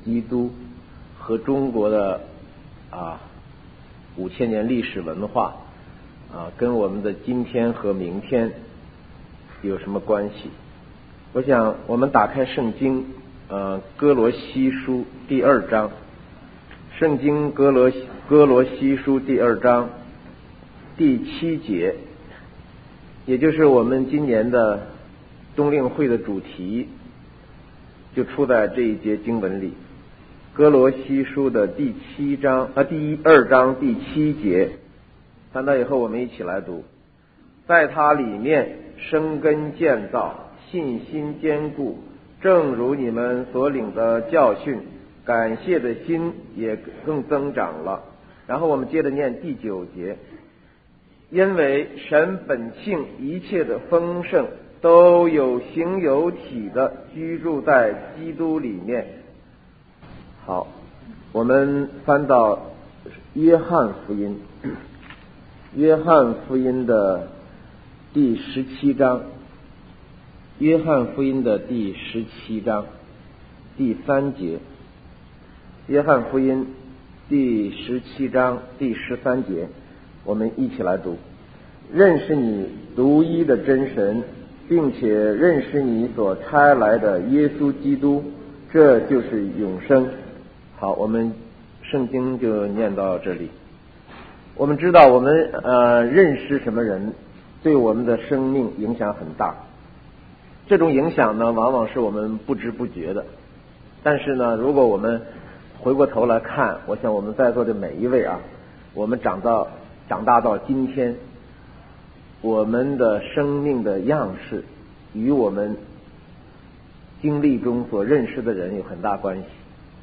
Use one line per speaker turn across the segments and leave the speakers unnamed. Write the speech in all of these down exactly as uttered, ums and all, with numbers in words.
基督和中国的啊五千年历史文化啊跟我们的今天和明天有什么关系？我想我们打开圣经，呃，哥罗西书第二章，圣经哥罗哥罗西书第二章第七节，也就是我们今年的冬令会的主题，就出在这一节经文里。哥罗西书的第七章啊，第一二章第七节，看到以后我们一起来读。在它里面生根建造，信心坚固，正如你们所领的教训，感谢的心也更增长了。然后我们接着念第九节，因为神本性一切的丰盛都有形有体的居住在基督里面。好，我们翻到约翰福音，约翰福音的第十七章，约翰福音的第十七章第三节，约翰福音第十七章第十三节，我们一起来读。认识你独一的真神，并且认识你所差来的耶稣基督，这就是永生。好，我们圣经就念到这里。我们知道我们呃认识什么人对我们的生命影响很大，这种影响呢往往是我们不知不觉的，但是呢如果我们回过头来看，我想我们在座的每一位啊，我们长到长大到今天，我们的生命的样式与我们经历中所认识的人有很大关系。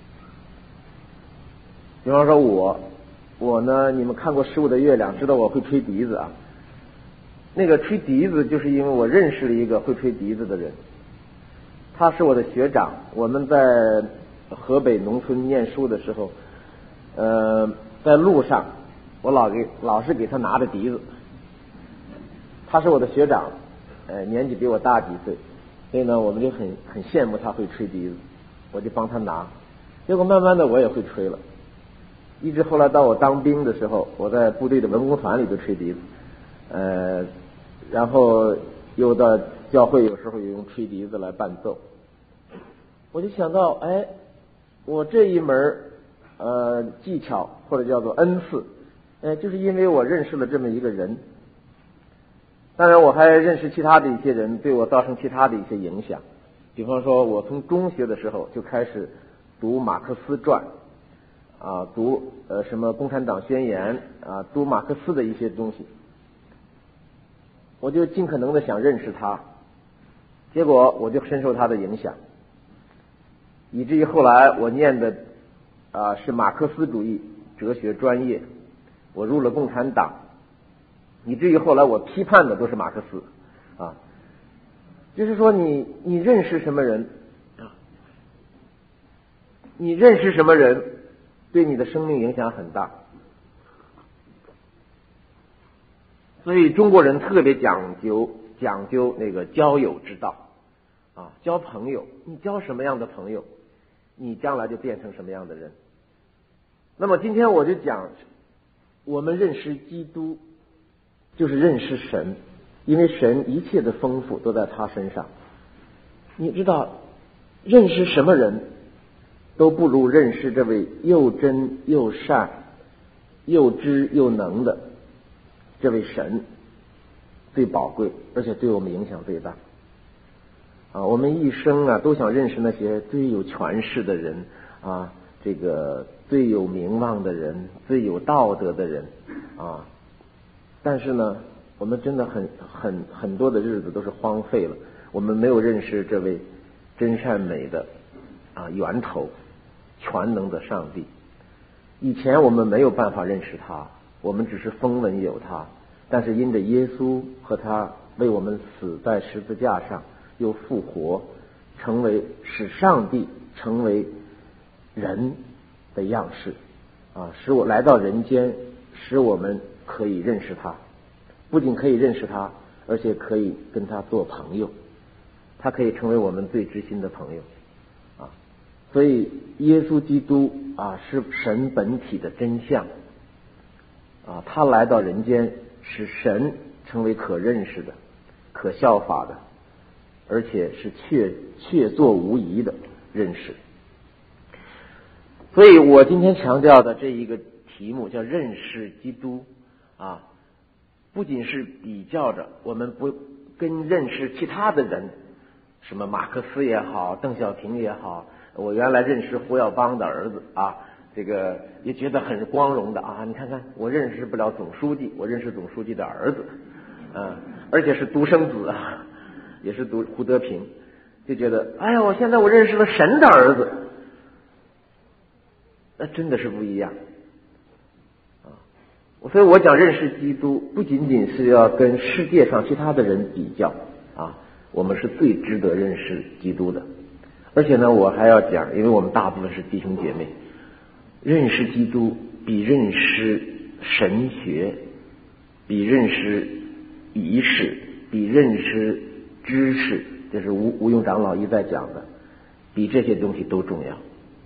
比方说我我呢，你们看过《十五的月亮》，知道我会吹笛子啊。那个吹笛子就是因为我认识了一个会吹笛子的人，他是我的学长。我们在河北农村念书的时候，呃，在路上我老给老是给他拿着笛子。他是我的学长，呃，年纪比我大几岁，所以呢，我们就很很羡慕他会吹笛子，我就帮他拿。结果慢慢的我也会吹了，一直后来到我当兵的时候，我在部队的文工团里头吹笛子，呃，然后又到教会有时候也用吹笛子来伴奏。我就想到，哎，我这一门呃技巧或者叫做恩赐，呃，就是因为我认识了这么一个人。当然我还认识其他的一些人，对我造成其他的一些影响。比方说我从中学的时候就开始读马克思传啊，读呃什么共产党宣言啊，读马克思的一些东西，我就尽可能的想认识他，结果我就深受他的影响，以至于后来我念的啊是马克思主义哲学专业，我入了共产党，以至于后来我批判的都是马克思啊。就是说你你认识什么人啊，你认识什么人对你的生命影响很大。所以中国人特别讲究讲究那个交友之道啊，交朋友，你交什么样的朋友，你将来就变成什么样的人。那么今天我就讲，我们认识基督就是认识神，因为神一切的丰富都在他身上。你知道认识什么人都不如认识这位又真又善又知又能的这位神最宝贵，而且对我们影响最大啊！我们一生啊都想认识那些最有权势的人啊，这个最有名望的人，最有道德的人啊，但是呢我们真的很很很多的日子都是荒废了，我们没有认识这位真善美的啊源头，全能的上帝。以前我们没有办法认识他，我们只是风闻有他，但是因着耶稣和他为我们死在十字架上又复活，成为使上帝成为人的样式啊，使我来到人间，使我们可以认识他，不仅可以认识他，而且可以跟他做朋友，他可以成为我们最知心的朋友啊。 所以耶稣基督啊是神本体的真相啊，他来到人间使神成为可认识的、可效法的，而且是确确凿无疑的认识。所以我今天强调的这一个题目叫认识基督啊，不仅是比较着我们不跟认识其他的人，什么马克思也好，邓小平也好，我原来认识胡耀邦的儿子啊，这个也觉得很光荣的啊，你看看我认识不了总书记，我认识总书记的儿子，嗯，而且是独生子啊，也是读胡德平，就觉得哎呀，我现在我认识了神的儿子，那真的是不一样啊！所以我讲认识基督，不仅仅是要跟世界上其他的人比较啊，我们是最值得认识基督的。而且呢，我还要讲，因为我们大部分是弟兄姐妹，认识基督比认识神学，比认识仪式，比认识知识，这是吴吴用长老一再讲的，比这些东西都重要。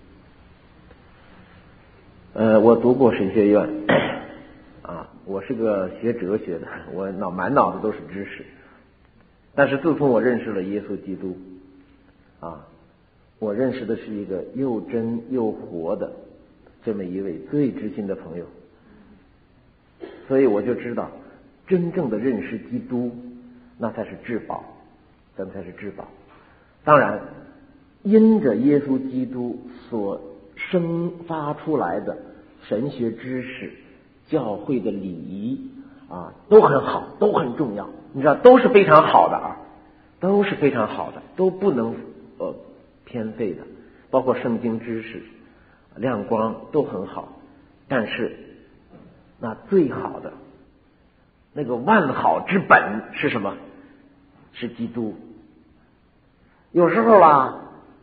呃，我读过神学院啊，我是个学哲学的，我脑满脑子都是知识。但是自从我认识了耶稣基督啊，我认识的是一个又真又活的这么一位最知心的朋友，所以我就知道，真正的认识基督，那才是至宝，那才是至宝。当然，因着耶稣基督所生发出来的神学知识、教会的礼仪啊，都很好，都很重要。你知道，都是非常好的啊，都是非常好的，都不能呃偏废的。包括圣经知识、亮光都很好，但是那最好的那个万好之本是什么？是基督。有时候啊，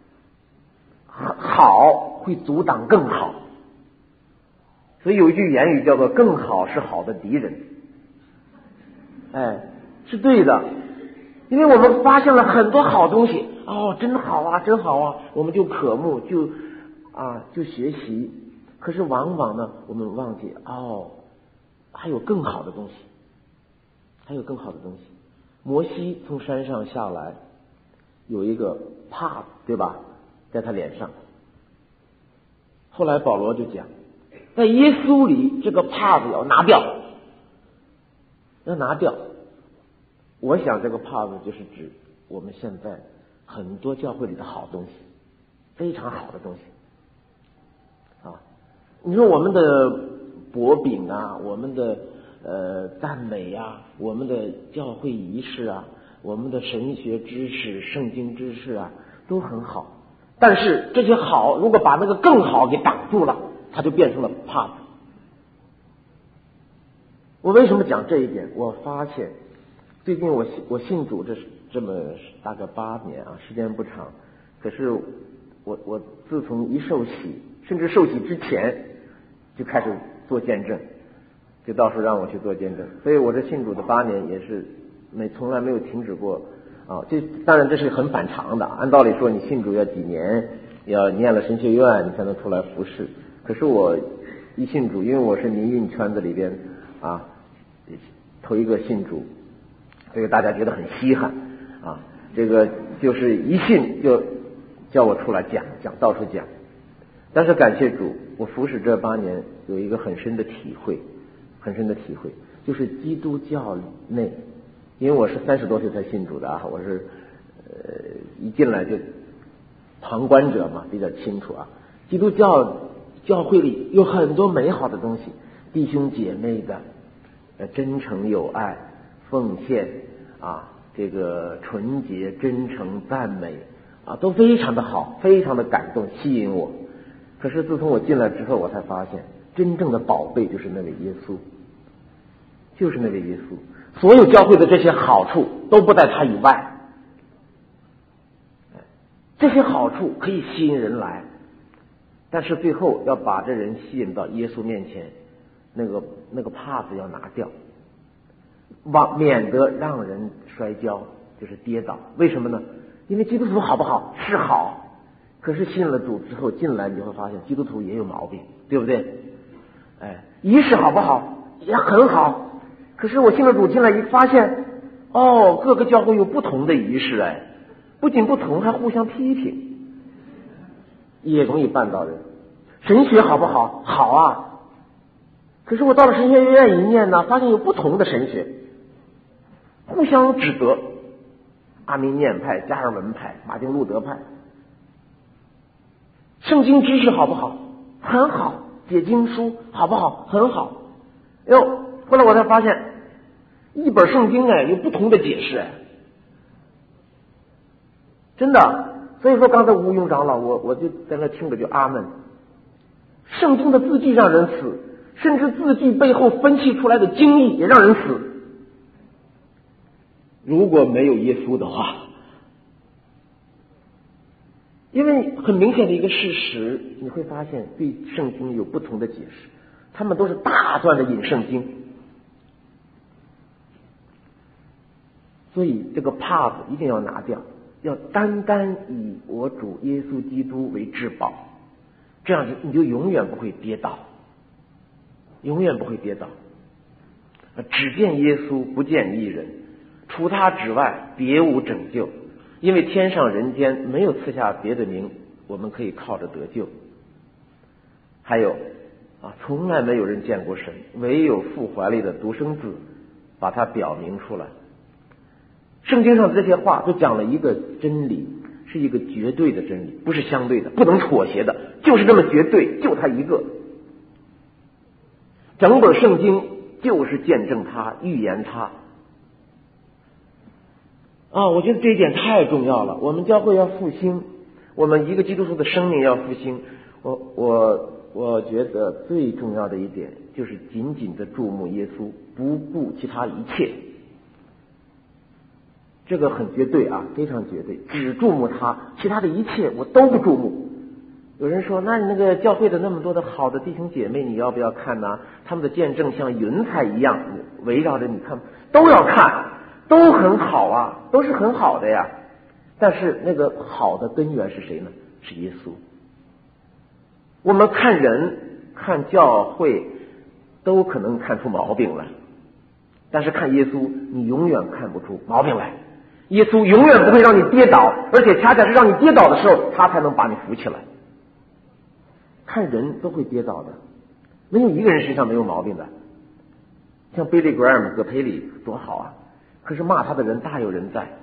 好会阻挡更好，所以有一句言语叫做“更好是好的敌人”。哎，是对的，因为我们发现了很多好东西，哦，真好啊，真好啊，我们就渴慕，就啊就学习。可是往往呢，我们忘记哦，还有更好的东西，还有更好的东西。摩西从山上下来，有一个帕子，对吧，在他脸上。后来保罗就讲，在耶稣里这个帕子要拿掉，要拿掉。我想这个帕子就是指我们现在很多教会里的好东西，非常好的东西啊。你说我们的薄饼啊，我们的呃赞美啊，我们的教会仪式啊，我们的神学知识、圣经知识啊，都很好。但是这些好，如果把那个更好给挡住了，它就变成了帕子。我为什么讲这一点？我发现最近我我信主这这么大概八年啊，时间不长。可是我我自从一受洗，甚至受洗之前就开始做见证，就到时候让我去做见证。所以我这信主的八年也是没从来没有停止过啊。这当然这是很反常的，按道理说你信主要几年，要念了神学院你才能出来服侍。可是我一信主，因为我是民运圈子里边啊头一个信主，这个大家觉得很稀罕啊，这个就是一信就叫我出来讲讲到处讲。但是感谢主，我服侍这八年有一个很深的体会，很深的体会，就是基督教内，因为我是三十多岁才信主的啊，我是呃一进来就旁观者嘛，比较清楚啊。基督教教会里有很多美好的东西，弟兄姐妹的呃真诚友爱、奉献啊，这个纯洁、真诚、赞美啊，都非常的好，非常的感动，吸引我。可是自从我进来之后，我才发现，真正的宝贝就是那位耶稣，就是那位耶稣。所有教会的这些好处都不在他以外，这些好处可以吸引人来，但是最后要把这人吸引到耶稣面前，那个那个帕子要拿掉，往免得让人摔跤，就是跌倒。为什么呢？因为基督徒好不好？是好， 可是信了主之后进来，你就会发现基督徒也有毛病，对不对？哎，仪式好不好？也很好。可是我信了主进来一发现，哦，各个教会有不同的仪式，哎，不仅不同，还互相批评，也容易绊倒人。神学好不好？好啊。可是我到了神学院一念呢，发现有不同的神学，互相指责，阿明念派、加尔文派、马丁路德派。圣经知识好不好？很好。解经书好不好？很好。哟，后来我才发现，一本圣经哎有不同的解释哎，真的。所以说刚才吴庸长老，我我就在那听着就阿门。圣经的字句让人死，甚至字句背后分析出来的经义也让人死。如果没有耶稣的话，因为很明显的一个事实，你会发现对圣经有不同的解释，他们都是大段的引圣经，所以这个帕子一定要拿掉，要单单以我主耶稣基督为至宝，这样你就永远不会跌倒，永远不会跌倒。只见耶稣不见一人，除他之外别无拯救。因为天上人间没有赐下别的名，我们可以靠着得救。还有啊，从来没有人见过神，唯有父怀里的独生子把它表明出来。圣经上这些话都讲了一个真理，是一个绝对的真理，不是相对的，不能妥协的，就是这么绝对，就他一个。整本圣经就是见证他，预言他。啊，我觉得这一点太重要了。我们教会要复兴，我们一个基督徒的生命要复兴。我我我觉得最重要的一点就是紧紧的注目耶稣，不顾其他一切。这个很绝对啊，非常绝对，只注目他，其他的一切我都不注目。有人说，那你那个教会的那么多的好的弟兄姐妹，你要不要看呢？他们的见证像云彩一样围绕着你看，都要看。都很好啊，都是很好的呀。但是那个好的根源是谁呢？是耶稣。我们看人看教会都可能看出毛病来，但是看耶稣你永远看不出毛病来。耶稣永远不会让你跌倒，而且恰恰是让你跌倒的时候他才能把你扶起来。看人都会跌倒的，没有一个人身上没有毛病的。像 Billy Graham 葛培理多好啊，可是骂他的人大有人在。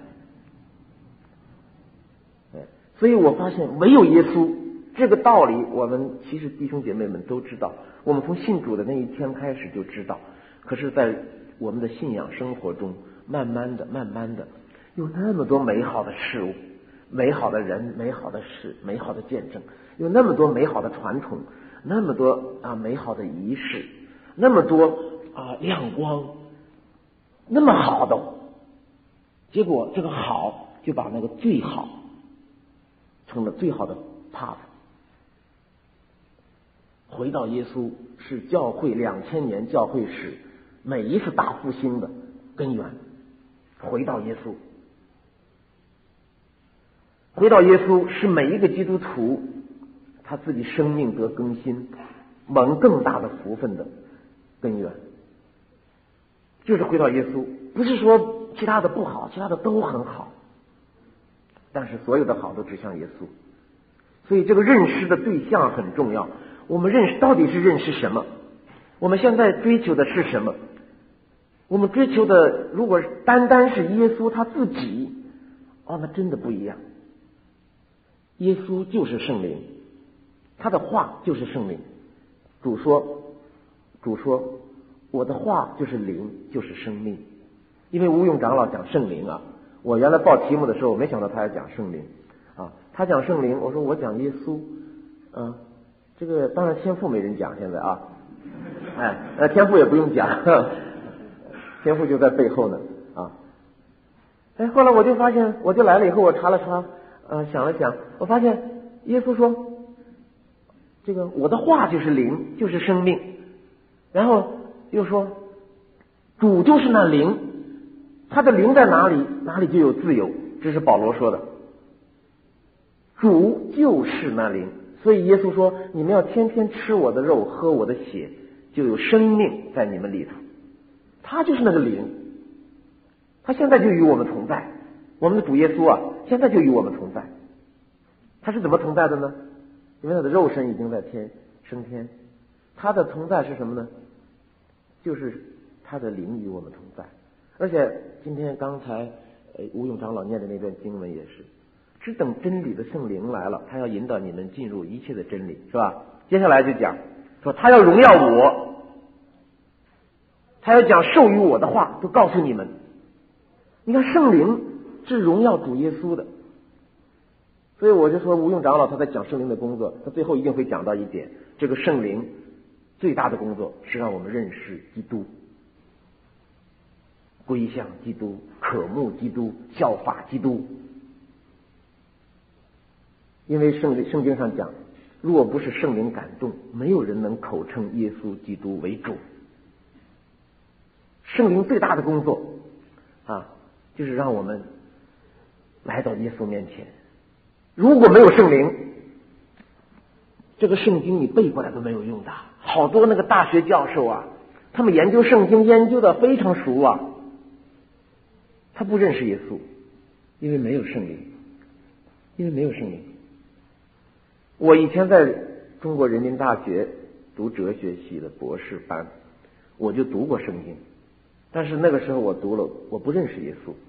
所以我发现唯有耶稣这个道理，我们其实弟兄姐妹们都知道，我们从信主的那一天开始就知道。可是在我们的信仰生活中，慢慢的慢慢的有那么多美好的事物，美好的人，美好的事，美好的见证，有那么多美好的传统，那么多啊美好的仪式，那么多啊亮光，那么好的，结果这个好就把那个最好成了最好的 path。 回到耶稣是教会两千年教会史每一次大复兴的根源。回到耶稣，回到耶稣是每一个基督徒他自己生命得更新，蒙更大的福分的根源，就是回到耶稣。不是说其他的不好，其他的都很好，但是所有的好都指向耶稣。所以这个认识的对象很重要。我们认识到底是认识什么？我们现在追求的是什么？我们追求的如果单单是耶稣他自己，哦，那真的不一样。耶稣就是圣灵，他的话就是圣灵。主说，主说，我的话就是灵，就是生命。因为吴用长老讲圣灵啊，我原来报题目的时候，我没想到他要讲圣灵啊。他讲圣灵，我说我讲耶稣，啊，这个当然天父没人讲现在啊，哎，呃，天父也不用讲，天父就在背后呢啊。哎，后来我就发现，我就来了以后，我查了查，呃，想了想，我发现耶稣说，这个我的话就是灵，就是生命，然后又说，主就是那灵，他的灵在哪里，哪里就有自由，这是保罗说的。 主就是那灵。所以耶稣说，你们要天天吃我的肉，喝我的血，就有生命在你们里头。他就是那个灵，他现在就与我们同在。我们的主耶稣啊，现在就与我们同在。他是怎么同在的呢？因为他的肉身已经在天升天，他的同在是什么呢？就是他的灵与我们同在。而且今天刚才呃吴勇长老念的那段经文也是，只等真理的圣灵来了，他要引导你们进入一切的真理，是吧？接下来就讲说他要荣耀我，他要讲授予我的话，都告诉你们。你看圣灵是荣耀主耶稣的，所以我就说吴用长老他在讲圣灵的工作，他最后一定会讲到一点，这个圣灵最大的工作是让我们认识基督，归向基督，渴慕基督，效法基督。因为圣圣经上讲，若不是圣灵感动，没有人能口称耶稣基督为主。圣灵最大的工作啊，就是让我们来到耶稣面前。如果没有圣灵，这个圣经你背过来都没有用的。好多那个大学教授啊，他们研究圣经研究的非常熟啊，他不认识耶稣，因为没有圣灵，因为没有圣灵。我以前在中国人民大学读哲学系的博士班，我就读过圣经，但是那个时候我读了，我不认识耶稣。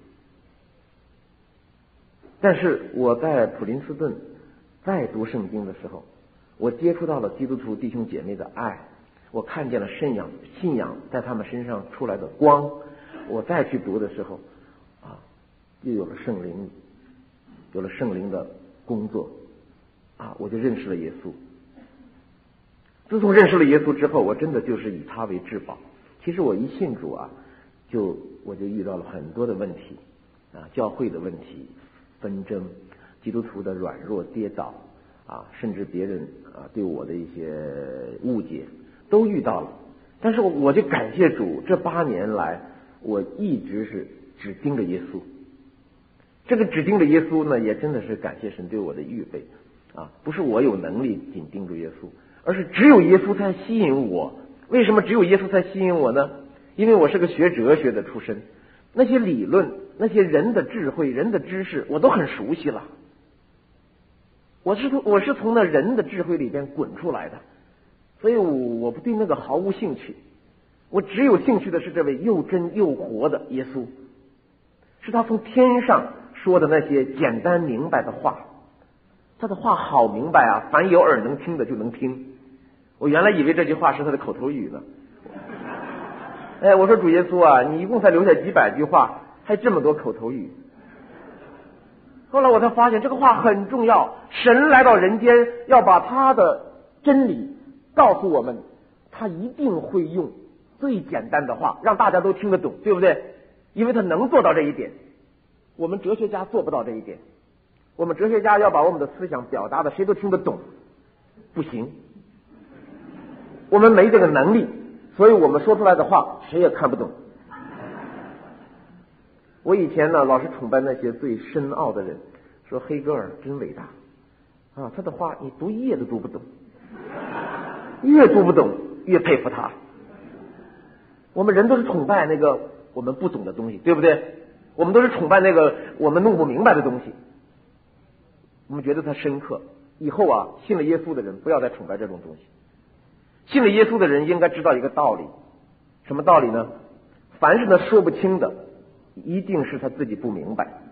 但是我在普林斯顿再读圣经的时候，我接触到了基督徒弟兄姐妹的爱，我看见了信仰信仰在他们身上出来的光。我再去读的时候啊，又有了圣灵，有了圣灵的工作啊，我就认识了耶稣。自从认识了耶稣之后，我真的就是以他为至宝。其实我一信主啊，就我就遇到了很多的问题啊，教会的问题、纷争、基督徒的软弱跌倒啊，甚至别人啊对我的一些误解都遇到了。但是我就感谢主，这八年来我一直是只盯着耶稣。这个只盯着耶稣呢，也真的是感谢神对我的预备啊，不是我有能力紧盯住耶稣，而是只有耶稣才吸引我。为什么只有耶稣才吸引我呢？因为我是个学哲学的出身，那些理论、那些人的智慧、人的知识我都很熟悉了。我是从我是从那人的智慧里边滚出来的，所以我不对那个毫无兴趣。我只有兴趣的是这位又真又活的耶稣，是他从天上说的那些简单明白的话。他的话好明白啊，凡有耳能听的就能听。我原来以为这句话是他的口头语呢。哎，我说主耶稣啊，你一共才留下几百句话，还这么多口头语。后来我才发现这个话很重要，神来到人间要把他的真理告诉我们，他一定会用最简单的话让大家都听得懂，对不对？因为他能做到这一点，我们哲学家做不到这一点。我们哲学家要把我们的思想表达的谁都听得懂，不行，我们没这个能力，所以我们说出来的话谁也看不懂。我以前呢老是崇拜那些最深奥的人，说黑格尔真伟大啊，他的话你读一页都读不懂，越读不懂越佩服他。我们人都是崇拜那个我们不懂的东西，对不对？我们都是崇拜那个我们弄不明白的东西，我们觉得它深刻。以后啊，信了耶稣的人不要再崇拜这种东西。信了耶稣的人应该知道一个道理，什么道理呢？凡是他说不清的，一定是他自己不明白，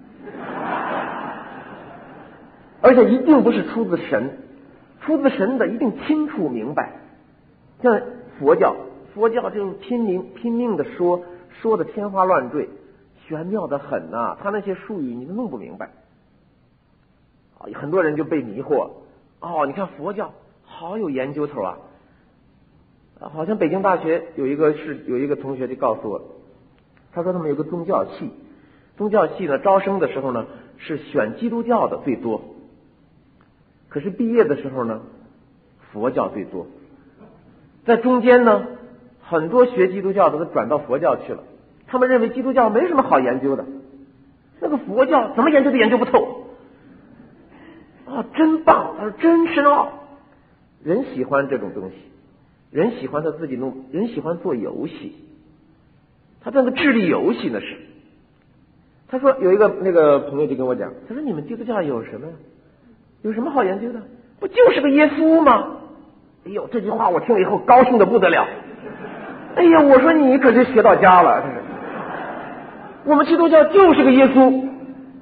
而且一定不是出自神，出自神的一定清楚明白。像佛教，佛教这种拼命拼命的说，说的天花乱坠，玄妙的很啊，他那些术语你都弄不明白。很多人就被迷惑，哦，你看佛教好有研究头啊！好像北京大学有一个是有一个同学就告诉我，他说他们有个宗教系，宗教系呢招生的时候呢是选基督教的最多，可是毕业的时候呢佛教最多，在中间呢很多学基督教的都转到佛教去了，他们认为基督教没什么好研究的，那个佛教怎么研究都研究不透。 啊，真棒！他说真深奥。人喜欢这种东西，人喜欢他自己弄，人喜欢做游戏。他这个智力游戏呢是，他说有一个那个朋友就跟我讲，他说你们基督教有什么呀？有什么好研究的？不就是个耶稣吗？哎呦，这句话我听了以后高兴的不得了。哎呀，我说你可是学到家了，这是。我们基督教就是个耶稣，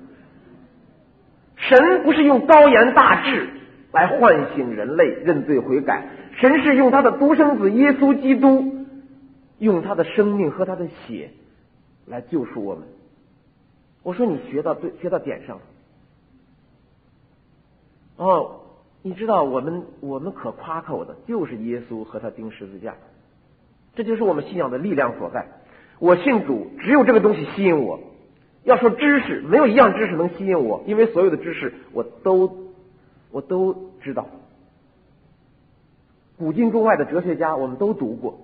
神不是用高言大志来唤醒人类认罪悔改，神是用他的独生子耶稣基督，用他的生命和他的血来救赎我们。我说你学到对，学到点上了。哦，你知道我们我们可夸口的就是耶稣和他钉十字架，这就是我们信仰的力量所在。我信主，只有这个东西吸引我。要说知识，没有一样知识能吸引我，因为所有的知识我都我都知道。古今中外的哲学家我们都读过，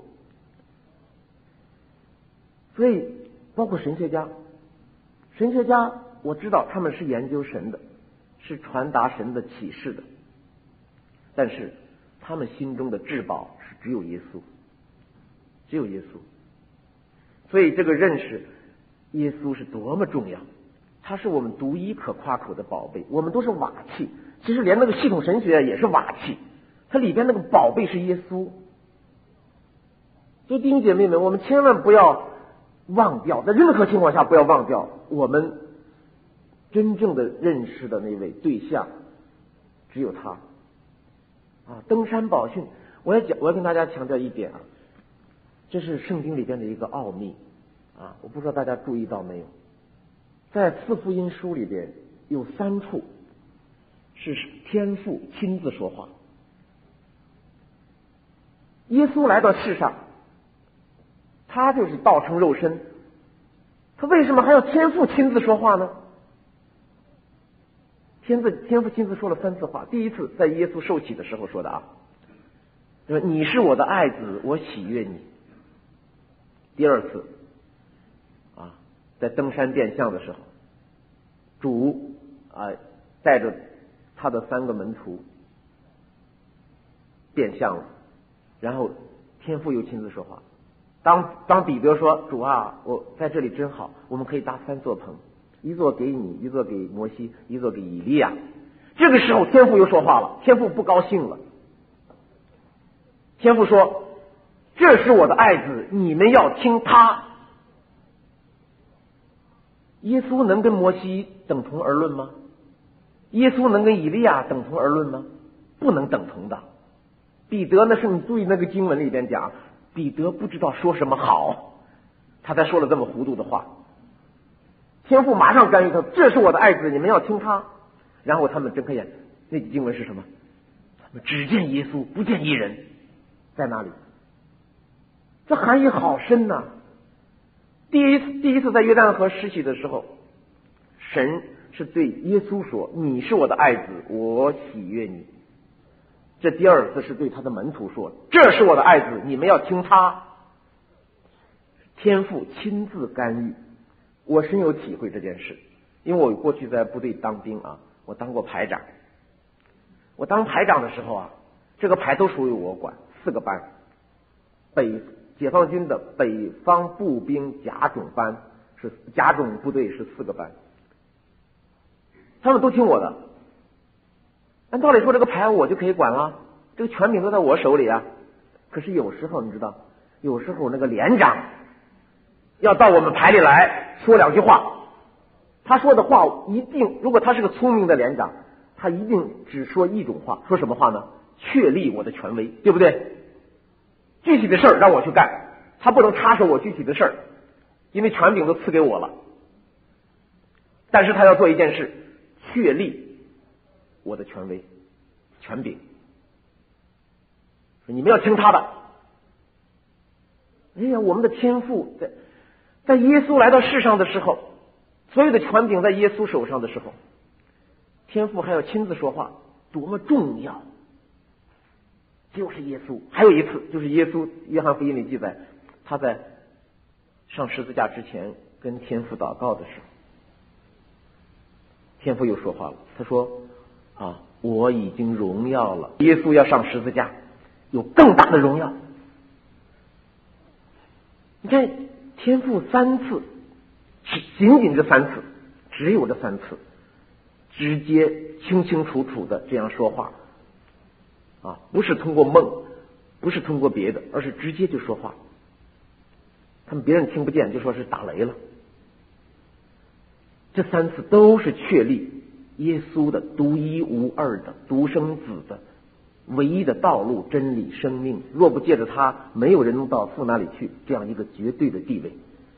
所以包括神学家，神学家我知道他们是研究神的，是传达神的启示的，但是他们心中的至宝是只有耶稣，只有耶稣。所以这个认识耶稣是多么重要，他是我们独一可夸口的宝贝。我们都是瓦器，其实连那个系统神学也是瓦器，它里边那个宝贝是耶稣。所以弟兄姐妹们，我们千万不要忘掉，在任何情况下不要忘掉我们真正的认识的那位对象只有他啊！登山宝训，我要讲，我要跟大家强调一点啊，这是圣经里边的一个奥秘啊！我不知道大家注意到没有，在四福音书里边有三处是天父亲自说话。耶稣来到世上，他就是道成肉身，他为什么还要天父亲自说话呢？天父天父亲自说了三次话。第一次在耶稣受洗的时候说的啊，说你是我的爱子，我喜悦你。第二次啊，在登山变相的时候，主啊带着他的三个门徒变相了，然后天父又亲自说话。当当彼得说主啊，我在这里真好，我们可以搭三座棚，一座给你，一座给摩西，一座给以利亚。这个时候天父又说话了，天父不高兴了。天父说，这是我的爱子，你们要听他。耶稣能跟摩西等同而论吗？耶稣能跟以利亚等同而论吗？不能等同的。彼得呢，是你注意那个经文里边讲，彼得不知道说什么好，他才说了这么糊涂的话。天父马上干预他，这是我的爱子，你们要听他。然后他们睁开眼，那句经文是什么？他们只见耶稣，不见一人，在哪里？这含义好深呐、啊！第一次第一次在约旦河施洗的时候，神是对耶稣说：“你是我的爱子，我喜悦你。”这第二次是对他的门徒说：“这是我的爱子，你们要听他。”天父亲自干预，我深有体会这件事，因为我过去在部队当兵啊，我当过排长。我当排长的时候啊，这个排都属于我管，四个班，北解放军的北方步兵甲种班是甲种部队是四个班，他们都听我的。按道理说这个排我就可以管了，这个权柄都在我手里啊。可是有时候你知道，有时候那个连长要到我们排里来说两句话，他说的话一定，如果他是个聪明的连长，他一定只说一种话，说什么话呢？确立我的权威，对不对？具体的事儿让我去干，他不能插手我具体的事儿，因为权柄都赐给我了。但是他要做一件事，确立我的权威、权柄，你们要听他的。哎呀，我们的天父在在耶稣来到世上的时候，所有的权柄在耶稣手上的时候，天父还要亲自说话，多么重要！就是耶稣。还有一次，就是耶稣，约翰福音里记载，他在上十字架之前跟天父祷告的时候，天父又说话了，他说啊， 我已经荣耀了。耶稣要上十字架，有更大的荣耀。你看，天父三次，只仅仅这三次，只有这三次，直接清清楚楚的这样说话啊，不是通过梦，不是通过别的，而是直接就说话。他们别人听不见，就说是打雷了。这三次都是确立耶稣的独一无二的独生子的唯一的道路、真理、生命，若不借着他，没有人能到父那里去，这样一个绝对的地位。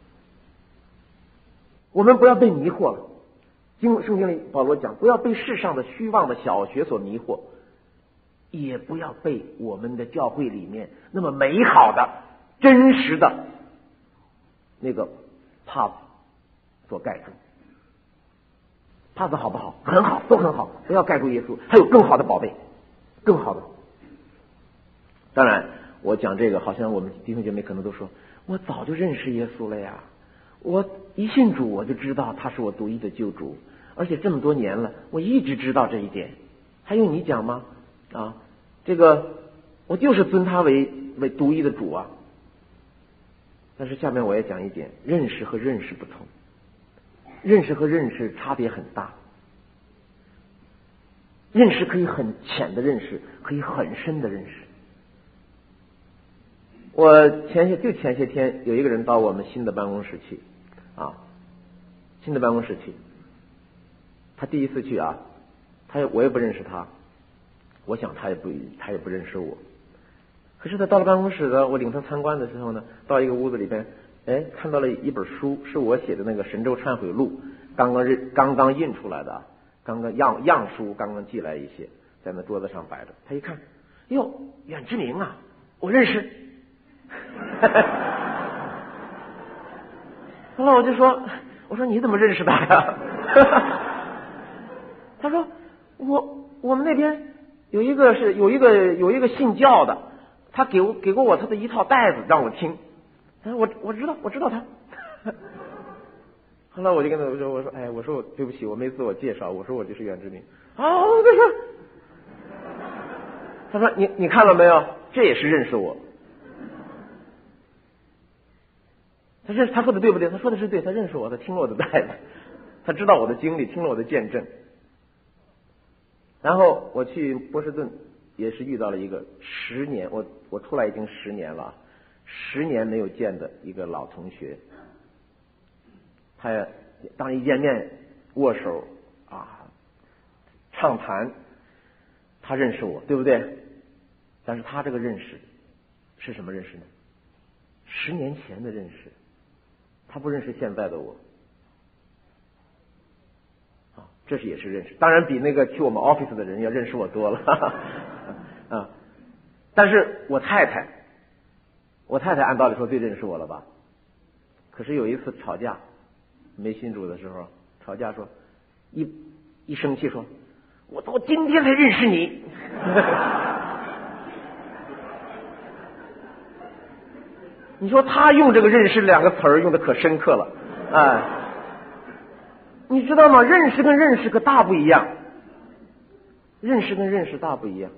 我们不要被迷惑了。经圣经里保罗讲，不要被世上的虚妄的小学所迷惑，也不要被我们的教会里面那么美好的、真实的那个帕子所盖住。帕子好不好？很好，都很好，不要盖住耶稣，还有更好的宝贝，更好的。当然，我讲这个，好像我们弟兄姐妹可能都说，我早就认识耶稣了呀，我一信主我就知道他是我独一的救主，而且这么多年了，我一直知道这一点。还用你讲吗？啊，这个我就是尊他为为独一的主啊。但是下面我也讲一点，认识和认识不同。认识和认识差别很大，认识可以很浅的认识，可以很深的认识。我前些就前些天有一个人到我们新的办公室去啊，新的办公室去，他第一次去啊，他也我也不认识他，我想他也不他也不认识我。可是他到了办公室呢，我领他参观的时候呢，到一个屋子里边。哎，看到了一本书，是我写的那个《神州忏悔录》，刚刚认刚刚印出来的，刚刚样样书刚刚寄来一些，在那桌子上摆着。他一看，哟，远志明啊，我认识。后来我就说，我说你怎么认识他呀？他说我我们那边有一个是有一个有一个信教的，他给我给过我他的一套带子让我听。我我知道我知道他。后来我就跟他说，我说哎，我说我对不起，我没自我介绍，我说我就是袁志明。哦，他说，他说你你看了没有？这也是认识我。他认他说的对不对？他说的是对，他认识我，他听了我的带子，他知道我的经历，听了我的见证。然后我去波士顿，也是遇到了一个十年，我我出来已经十年了。十年没有见的一个老同学，他也当一见面握手啊畅谈，他认识我，对不对？但是他这个认识是什么认识呢？十年前的认识，他不认识现在的我啊，这是也是认识。当然比那个去我们 office 的人要认识我多了哈哈啊，但是我太太。我太太按道理说最认识我了吧？可是有一次吵架，没信主的时候吵架说，一一生气说，我到今天才认识你。你说他用这个认识两个词儿用的可深刻了，哎，你知道吗？认识跟认识可大不一样，认识跟认识大不一样。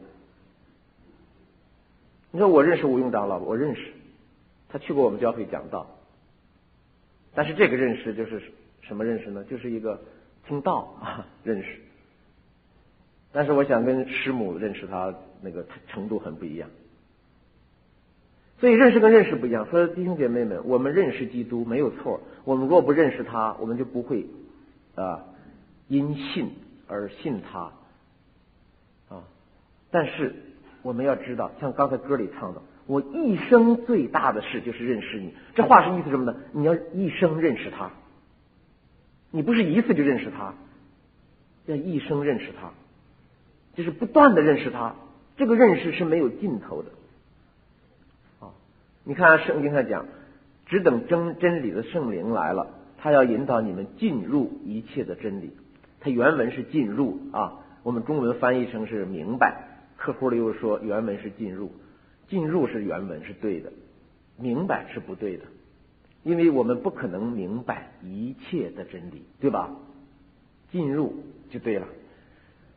你说我认识吴用长老，我认识，他去过我们教会讲道，但是这个认识就是什么认识呢？就是一个听道啊认识。但是我想跟师母认识他那个程度很不一样，所以认识跟认识不一样。所以弟兄姐妹们，我们认识基督没有错，我们若不认识他，我们就不会啊因信而信他啊。但是我们要知道，像刚才歌里唱的，我一生最大的事就是认识你。这话是意思什么呢？你要一生认识他，你不是一次就认识他，要一生认识他，就是不断的认识他。这个认识是没有尽头的啊！你看圣经上讲，只等真真理的圣灵来了，他要引导你们进入一切的真理。它原文是进入啊，我们中文翻译成是明白。客户里又说原文是进入，进入是原文是对的，明白是不对的，因为我们不可能明白一切的真理，对吧？进入就对了。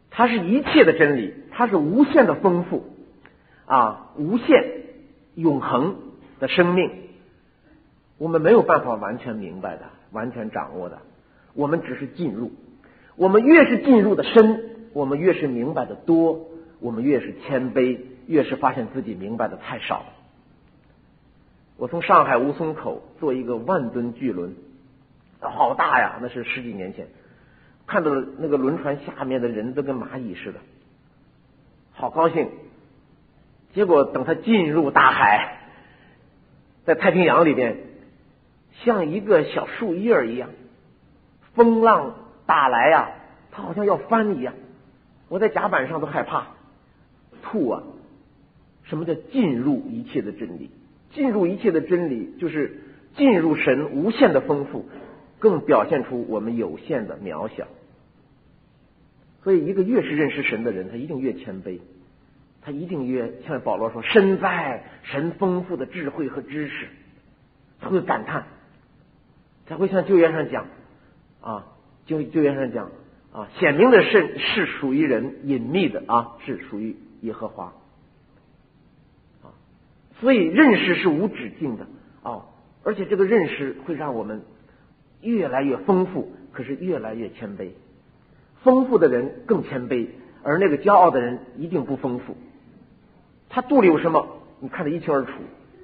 它是一切的真理，它是无限的丰富啊，无限永恒的生命，我们没有办法完全明白的，完全掌握的，我们只是进入。我们越是进入的深，我们越是明白的多，我们越是谦卑，越是发现自己明白的太少。我从上海吴淞口坐一个万吨巨轮，好大呀，那是十几年前，看到那个轮船下面的人都跟蚂蚁似的，好高兴。结果等他进入大海，在太平洋里边，像一个小树叶一样，风浪打来呀、啊，他好像要翻一样。我在甲板上都害怕吐啊！什么叫进入一切的真理？进入一切的真理，就是进入神无限的丰富，更表现出我们有限的渺小。所以，一个越是认识神的人，他一定越谦卑，他一定越像保罗说，身在神丰富的智慧和知识，他会感叹，才会像旧约上讲啊，旧旧约上讲啊，显明的是是属于人，隐秘的啊是属于耶和华啊。所以认识是无止境的啊，而且这个认识会让我们越来越丰富，可是越来越谦卑。丰富的人更谦卑，而那个骄傲的人一定不丰富。他肚里有什么，你看得一清二楚。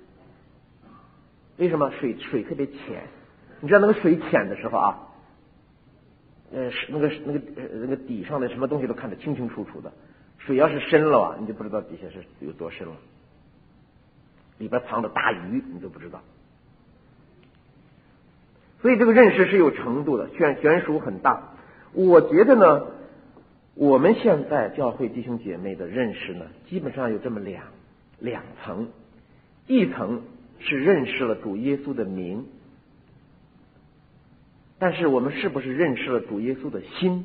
为什么？水水特别浅，你知道那个水浅的时候啊，呃，那个那个那个底上的什么东西都看得清清楚楚的。水要是深了啊，你就不知道底下是有多深了，里边藏着大鱼，你都不知道。所以这个认识是有程度的，悬悬殊很大。我觉得呢，我们现在教会弟兄姐妹的认识呢，基本上有这么两两层，一层是认识了主耶稣的名，但是我们是不是认识了主耶稣的心？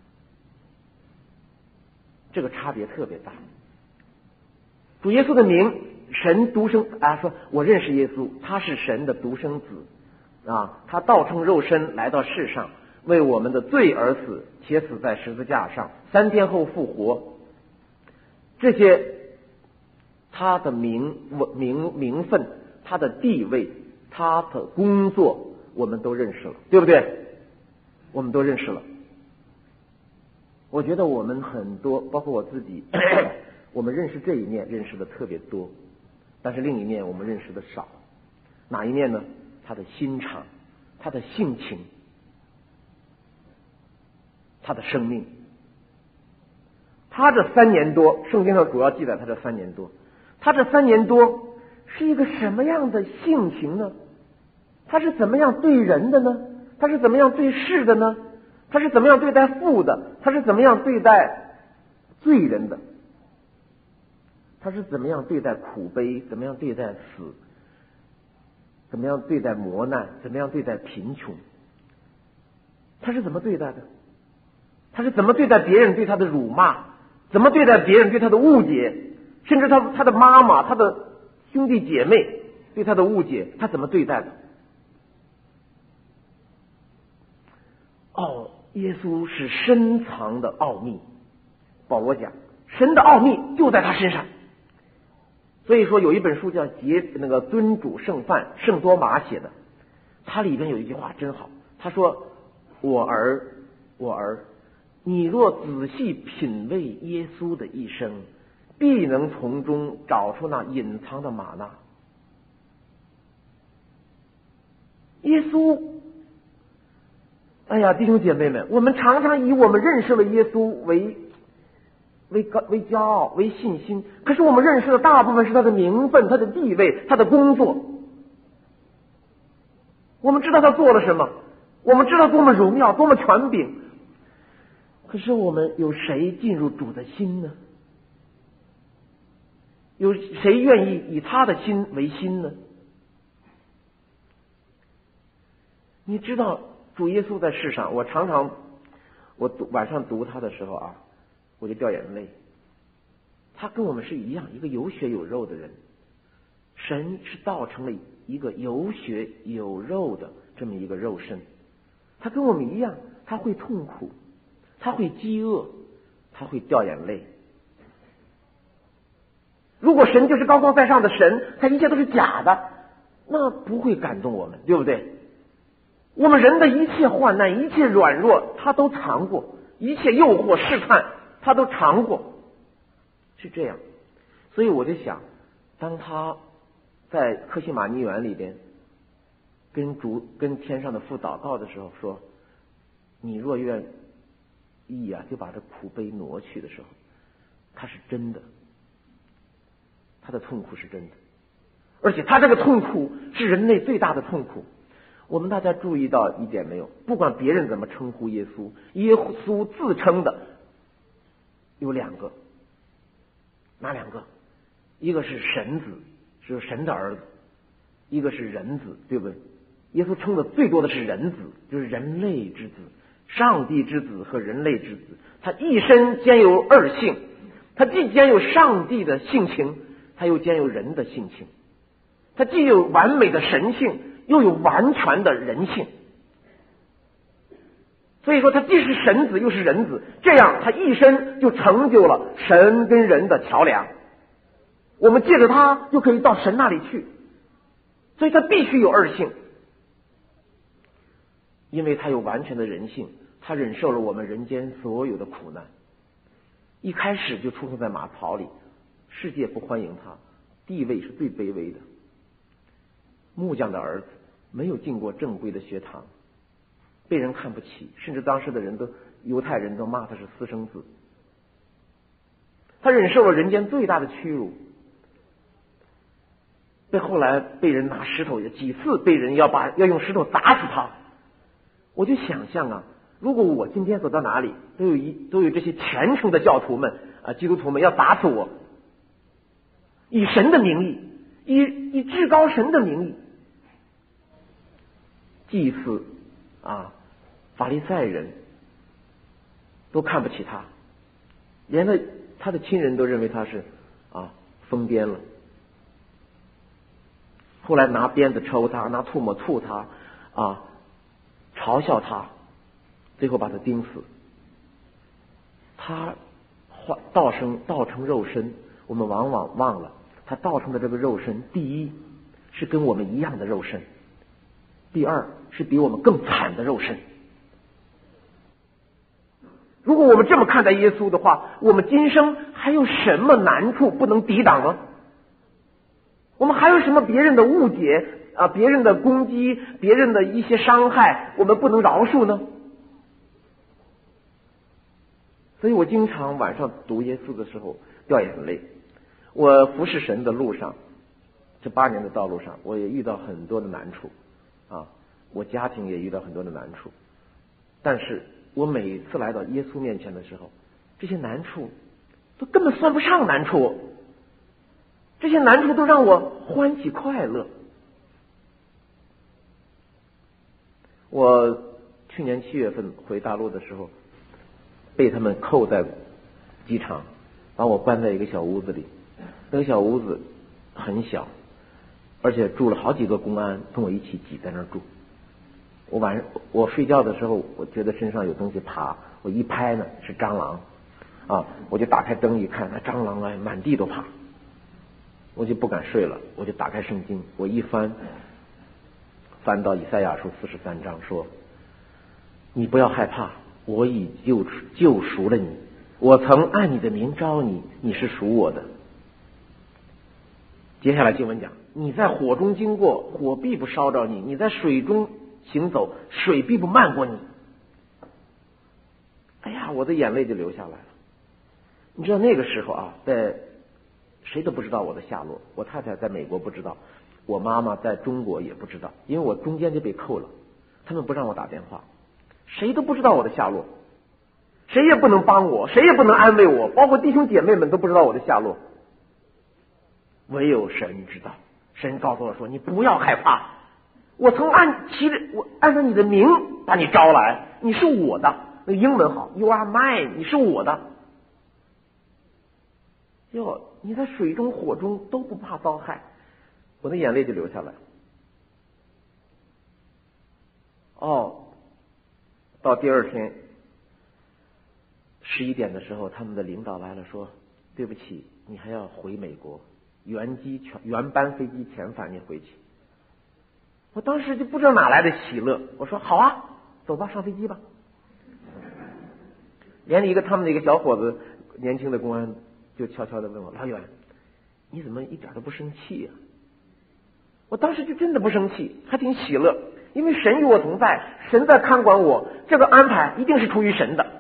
这个差别特别大。主耶稣的名，神独生啊，说我认识耶稣，他是神的独生子啊，他道成肉身来到世上，为我们的罪而死，且死在十字架上，三天后复活。这些他的名名名分，他的地位，他的工作，我们都认识了，对不对？我们都认识了。我觉得我们很多，包括我自己，我们认识这一面认识的特别多，但是另一面我们认识的少。哪一面呢？他的心肠，他的性情，他的生命。他这三年多，圣经上主要记载他这三年多，他这三年多是一个什么样的性情呢？他是怎么样对人的呢？他是怎么样对事的呢？他是怎么样对待父的？他是怎么样对待罪人的？他是怎么样对待苦悲？怎么样对待死？怎么样对待磨难？怎么样对待贫穷？他是怎么对待的？他是怎么对待别人对他的辱骂？怎么对待别人对他的误解？甚至他他的妈妈、他的兄弟姐妹对他的误解，他怎么对待的？哦，耶稣是深藏的奥秘。保罗讲，神的奥秘就在他身上。所以说有一本书叫节那个尊主圣范，圣多玛写的，他里边有一句话真好，他说：我儿，我儿，你若仔细品味耶稣的一生，必能从中找出那隐藏的玛纳。耶稣，哎呀，弟兄姐妹们，我们常常以我们认识了耶稣为为高为骄傲为信心，可是我们认识的大部分是他的名分、他的地位、他的工作。我们知道他做了什么，我们知道多么荣耀、多么权柄，可是我们有谁进入主的心呢？有谁愿意以他的心为心呢？你知道主耶稣在世上，我常常我读晚上读他的时候啊，我就掉眼泪。他跟我们是一样，一个有血有肉的人。神是道成了一个有血有肉的这么一个肉身，他跟我们一样，他会痛苦，他会饥饿， 他会掉眼泪。如果神就是高高在上的神，他一切都是假的，那不会感动我们，对不对？我们人的一切患难，一切软弱，他都尝过；一切诱惑试探，他都尝过，是这样。所以我就想，当他在客西马尼园里边跟主跟天上的父祷告的时候说：“你若愿意啊，就把这苦杯挪去”的时候，他是真的，他的痛苦是真的，而且他这个痛苦是人类最大的痛苦。我们大家注意到一点没有？不管别人怎么称呼耶稣，耶稣自称的有两个，哪两个？一个是神子，是神的儿子；一个是人子，对不对？耶稣称的最多的是人子，就是人类之子，上帝之子和人类之子。他一身兼有二性，他既兼有上帝的性情，他又兼有人的性情。他既有完美的神性，又有完全的人性。所以说他既是神子又是人子，这样他一生就成就了神跟人的桥梁。我们借着他就可以到神那里去，所以他必须有二性，因为他有完全的人性，他忍受了我们人间所有的苦难。一开始就出生在马槽里，世界不欢迎他，地位是最卑微的。木匠的儿子，没有进过正规的学堂，被人看不起，甚至当时的人都犹太人都骂他是私生子。他忍受了人间最大的屈辱，被后来被人拿石头，几次被人要把要用石头砸死他。我就想象啊，如果我今天走到哪里，都有一都有这些虔诚的教徒们啊，基督徒们要打死我，以神的名义，以以至高神的名义，祭司啊，法利赛人都看不起他，连他他的亲人都认为他是啊疯癫了。后来拿鞭子抽他，拿唾沫吐他，啊，嘲笑他，最后把他钉死。他化道成道成肉身，我们往往忘了，他道成的这个肉身，第一是跟我们一样的肉身，第二是比我们更惨的肉身。如果我们这么看待耶稣的话，我们今生还有什么难处不能抵挡吗？我们还有什么别人的误解啊，别人的攻击，别人的一些伤害，我们不能饶恕呢？所以我经常晚上读耶稣的时候掉眼泪。我服侍神的路上，这八年的道路上，我也遇到很多的难处啊，我家庭也遇到很多的难处，但是我每次来到耶稣面前的时候，这些难处都根本算不上难处，这些难处都让我欢喜快乐。我去年七月份回大陆的时候，被他们扣在机场，把我关在一个小屋子里。那个小屋子很小，而且住了好几个公安跟我一起挤在那儿住。我晚上我睡觉的时候，我觉得身上有东西爬，我一拍呢是蟑螂啊，我就打开灯一看，那蟑螂啊满地都爬，我就不敢睡了，我就打开圣经，我一翻，翻到以赛亚书四十三章，说：“你不要害怕，我已救救赎了你，我曾按你的名召你，你是属我的。”接下来经文讲：“你在火中经过，火必不烧着你；你在水中行走，水必不漫过你。”哎呀，我的眼泪就流下来了。你知道那个时候啊，在谁都不知道我的下落，我太太在美国不知道，我妈妈在中国也不知道，因为我中间就被扣了，他们不让我打电话，谁都不知道我的下落，谁也不能帮我，谁也不能安慰我，包括弟兄姐妹们都不知道我的下落，唯有神知道。神告诉我说：“你不要害怕，我曾按其我按照你的名把你招来，你是我的。”那个英文好 ，You are mine， 你是我的。哟，你在水中火中都不怕遭害，我的眼泪就流下来。哦，到第二天十一点的时候，他们的领导来了，说对不起，你还要回美国，原机全原班飞机遣返你回去。我当时就不知道哪来的喜乐，我说好啊，走吧，上飞机吧。连一个他们的一个小伙子，年轻的公安就悄悄的问我，老远，你怎么一点都不生气呀、啊？我当时就真的不生气，还挺喜乐，因为神与我同在，神在看管我，这个安排一定是出于神的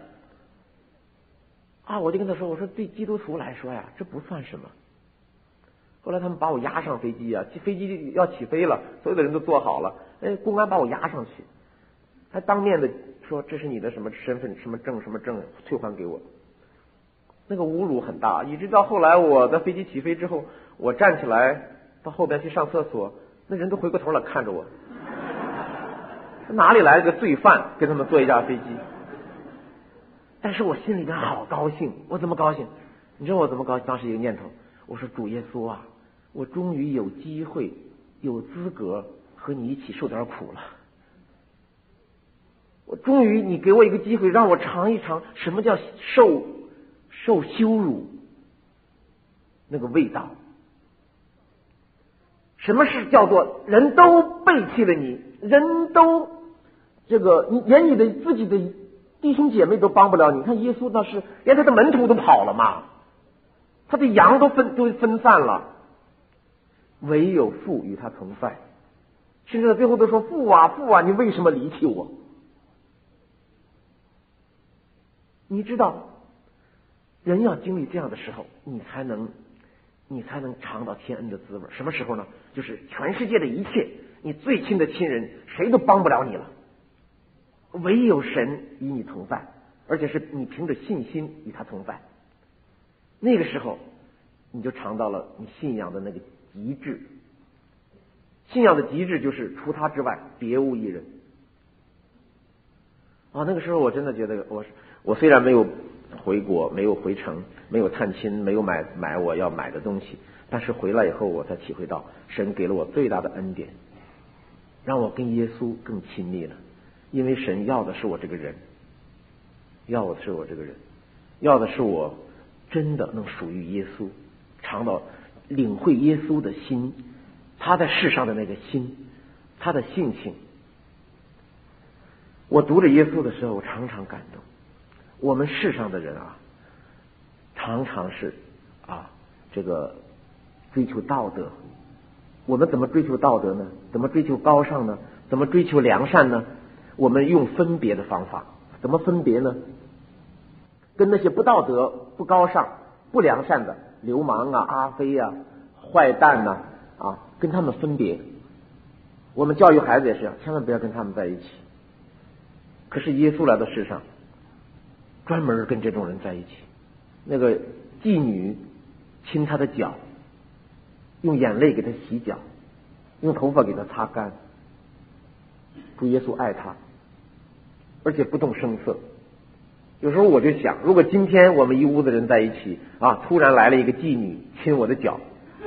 啊！我就跟他说，我说对基督徒来说呀，这不算什么。后来他们把我押上飞机啊，飞机要起飞了，所有的人都坐好了，哎，公安把我押上去，还当面的说这是你的什么身份、什么证、什么证，退还给我。那个侮辱很大，以致到后来我在飞机起飞之后，我站起来到后边去上厕所，那人都回过头来看着我，哪里来了个罪犯跟他们坐一架飞机？但是我心里边好高兴，我怎么高兴？你知道我怎么高兴？当时一个念头，我说主耶稣啊，我终于有机会、有资格和你一起受点苦了。我终于你给我一个机会，让我尝一尝什么叫受受羞辱那个味道。什么是叫做人都背弃了你，人都这个你连你的自己的弟兄姐妹都帮不了你。看耶稣那是连他的门徒都跑了嘛，他的羊都分都分散了，唯有父与他同在，甚至到最后都说父啊父啊，你为什么离弃我？你知道，人要经历这样的时候，你才能你才能尝到天恩的滋味。什么时候呢？就是全世界的一切，你最亲的亲人谁都帮不了你了，唯有神与你同在，而且是你凭着信心与他同在。那个时候你就尝到了你信仰的那个极致。信仰的极致就是除他之外别无一人啊！那个时候我真的觉得，我我虽然没有回国，没有回城，没有探亲，没有买买我要买的东西，但是回来以后我才体会到，神给了我最大的恩典，让我跟耶稣更亲密了。因为神要的是我这个人，要的是我这个人，要的是我真的能属于耶稣，尝到领会耶稣的心，他在世上的那个心，他的性情。我读着耶稣的时候，我常常感动。我们世上的人啊，常常是啊，这个追求道德。我们怎么追求道德呢？怎么追求高尚呢？怎么追求良善呢？我们用分别的方法。怎么分别呢？跟那些不道德、不高尚、不良善的流氓啊、阿飞啊、坏蛋呐 啊, 啊，跟他们分别。我们教育孩子也是这样，千万不要跟他们在一起。可是耶稣来到世上，专门跟这种人在一起。那个妓女亲他的脚，用眼泪给他洗脚，用头发给他擦干。主耶稣爱他，而且不动声色。有时候我就想，如果今天我们一屋子人在一起啊，突然来了一个妓女亲我的脚，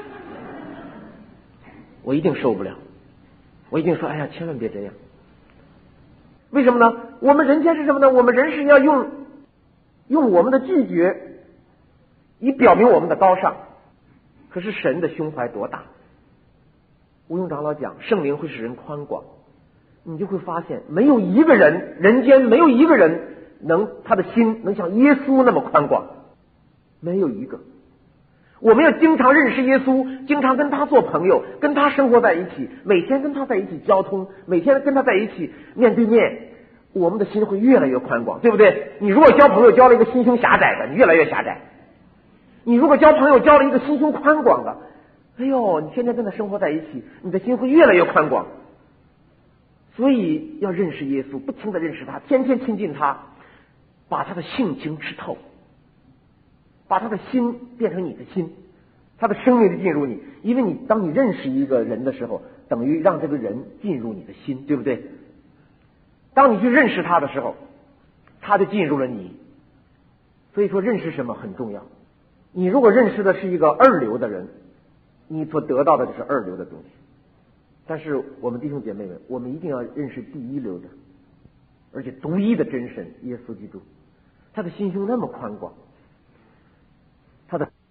我一定受不了，我一定说，哎呀，千万别这样。为什么呢？我们人间是什么呢？我们人是要用用我们的拒绝以表明我们的高尚。可是神的胸怀多大？吴用长老讲，圣灵会使人宽广，你就会发现，没有一个人，人间没有一个人能他的心能像耶稣那么宽广，没有一个。我们要经常认识耶稣，经常跟他做朋友，跟他生活在一起，每天跟他在一起交通，每天跟他在一起面对面，我们的心会越来越宽广，对不对？你如果交朋友交了一个心胸狭窄的，你越来越狭窄；你如果交朋友交了一个心胸宽广的，哎呦，你天天跟他生活在一起，你的心会越来越宽广。所以要认识耶稣，不停的认识他，天天亲近他，把他的性情吃透，把他的心变成你的心，他的生命就进入你。因为你当你认识一个人的时候，等于让这个人进入你的心，对不对？当你去认识他的时候，他就进入了你。所以说认识什么很重要。你如果认识的是一个二流的人，你所得到的就是二流的东西。但是我们弟兄姐妹们，我们一定要认识第一流的，而且独一的真神耶稣基督。 他的心胸那么宽广，他的